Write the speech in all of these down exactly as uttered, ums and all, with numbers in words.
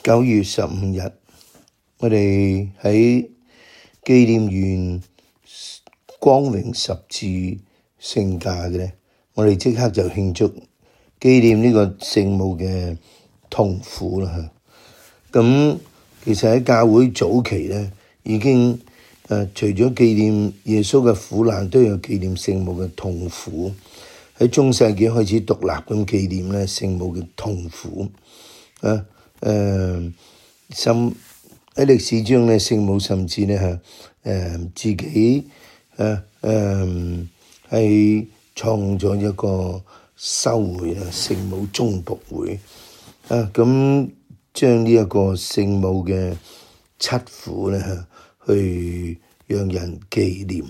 九月十五日，我哋喺紀念完光榮十字聖架嘅咧，我哋即刻就慶祝紀念呢個聖母嘅痛苦啦。咁其實喺教會早期咧，已經誒、呃、除咗紀念耶穌嘅苦難，都有紀念聖母嘅痛苦。喺中世紀開始獨立咁紀念咧聖母嘅痛苦。啊誒，甚喺歷史中咧，聖母甚至咧嚇誒自己誒誒係創咗一個修會啊，聖母忠僕會啊，咁將呢一個聖母嘅七苦咧嚇去讓人紀念，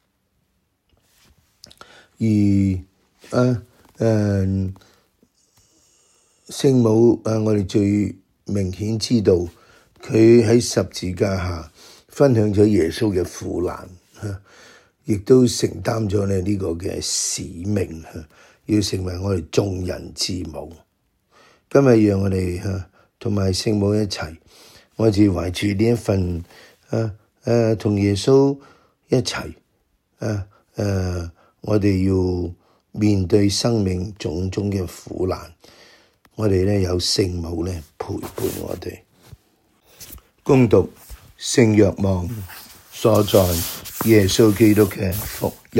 而啊誒。聖母啊，我哋最明顯知道佢喺十字架下分享咗耶穌嘅苦難，亦都承擔咗咧呢個嘅使命，要成為我哋眾人之母。今日讓我哋吓同埋聖母一齊，我哋懷住呢一份啊誒同耶穌一齊啊誒，我哋要面對生命種種嘅苦難。我哋咧有聖母咧陪伴我哋，恭讀聖若望所在耶穌基督嘅福音。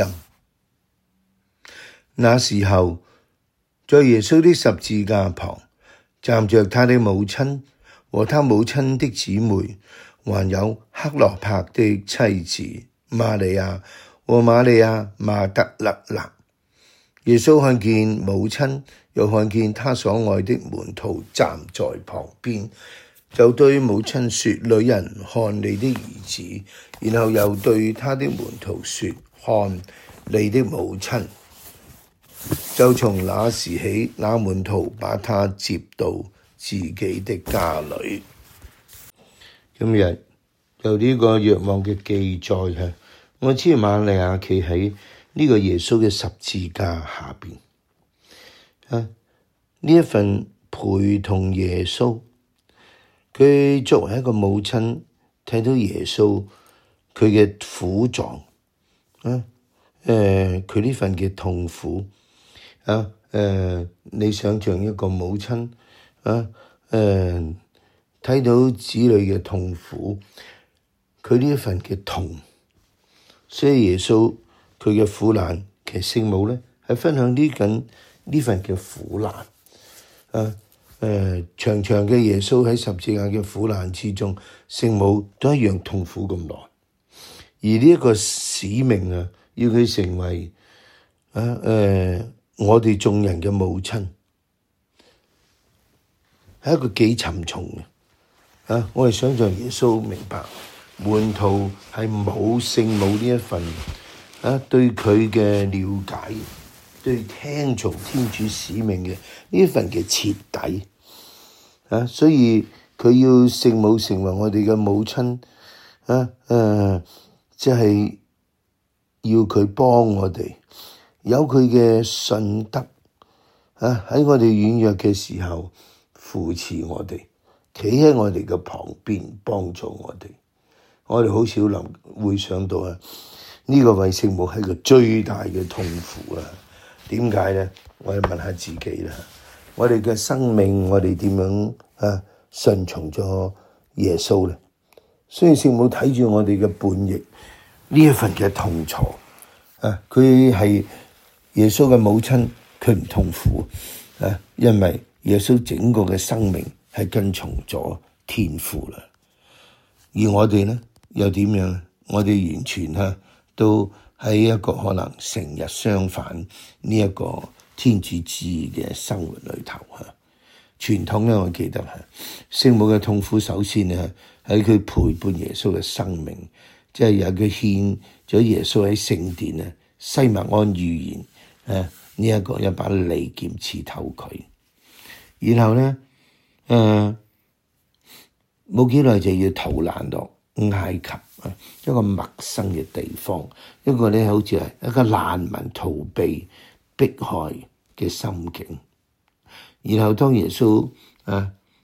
那時候，在耶穌的十字架旁，站着他的母親和他母親的姊妹，還有克羅帕的妻子瑪利亞和瑪利亞瑪達肋納。耶穌看見母親，又看見他所愛的門徒站在旁邊，就對母親說：女人，看你的兒子。然後又對他的門徒說：看你的母親。就從那時起，那門徒把他接到自己的家裏。今日有呢個若望嘅記載係，我知瑪利亞企喺呢個耶穌嘅十字架下邊。啊！呢一份陪同耶穌，佢作為一個母親，睇到耶穌佢嘅苦狀，啊誒，佢呢份嘅痛苦，啊誒，你想象一個母親，啊誒，睇到子女嘅痛苦，佢呢一份嘅痛，所以耶穌佢嘅苦難，其實聖母咧係分享呢緊。呢份嘅苦難，啊，誒，長長嘅耶穌喺十字架嘅苦難之中，聖母都一樣痛苦咁耐。而呢一個使命啊，要佢成為啊誒、呃，我哋眾人嘅母親，係一個幾沉重嘅。啊，我哋想象耶穌明白門徒係冇聖母呢一份啊，對佢嘅了解。對聽從天主使命嘅呢份嘅徹底啊，所以佢要聖母成為我哋嘅母親啊，誒，即係要佢幫我哋，有佢嘅信德啊，喺我哋軟弱嘅時候扶持我哋，企喺我哋嘅旁邊幫助我哋。我哋好少諗會想到啊，呢個為聖母係個最大嘅痛苦啊！點解咧？我哋問下自己啦。我哋嘅生命，我哋點樣啊順從咗耶穌咧？所以聖母睇住我哋嘅叛逆，呢一份嘅痛楚啊，佢係耶穌嘅母親，佢唔痛苦啊，因為耶穌整個嘅生命係跟從咗天父啦。而我哋咧又點樣？我哋完全啊都。喺一個可能成日相反呢一個天主旨意嘅生活裏頭嚇，傳統咧我記得係聖母嘅痛苦，首先咧喺佢陪伴耶穌嘅生命，即係有佢獻咗耶穌喺聖殿啊，西默盎預言誒呢一個一把利劍刺透佢，然後咧誒冇幾耐就要逃難到埃及啊，一個陌生嘅地方，一個咧好似係一個難民逃避迫害嘅心境。然後當耶穌啊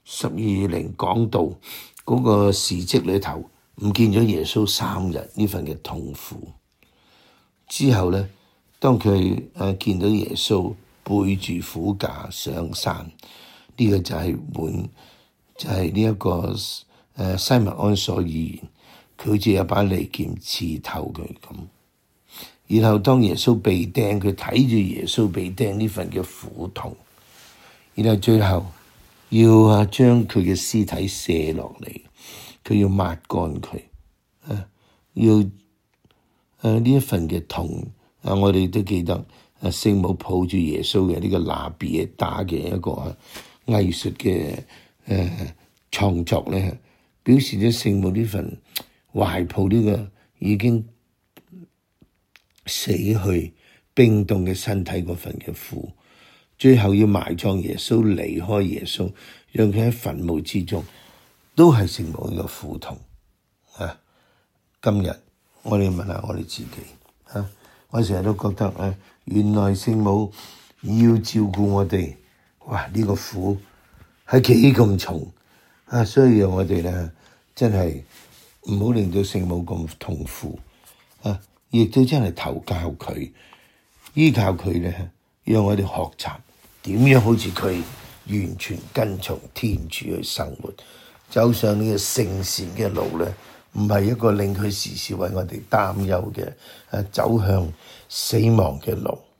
十二零講道嗰個事蹟裏頭，唔見咗耶穌三日呢份嘅痛苦。之後咧，當佢誒見到耶穌背住苦架上山，呢、這個就係滿就係呢一個誒、呃、西默盎所預言，佢好似有把利劍刺透佢咁。然後當耶穌被釘，佢睇住耶穌被釘呢份嘅苦痛，然後最後要啊將佢嘅屍體卸落嚟，佢要抹乾佢，啊要誒呢、啊、一份嘅痛啊！我哋都記得啊，聖母抱住耶穌嘅呢個拿比打嘅一個啊藝術嘅誒創作咧，表示咗聖母呢份懷抱呢個已經死去冰凍嘅身體嗰份嘅苦，最後要埋葬耶穌，離開耶穌，讓佢喺墳墓之中，都係聖母呢個苦痛啊！今日我哋問下我哋自己啊，我成日都覺得啊，原來聖母要照顧我哋，哇！呢個苦係幾咁重啊，所以讓我哋咧真係唔好令到聖母咁痛苦啊！亦都真係投靠佢，依靠佢咧，讓我哋學習點樣好似佢完全跟從天主去生活，走上呢個聖善嘅路咧，唔係一個令佢時時為我哋擔憂嘅，誒走向死亡嘅路。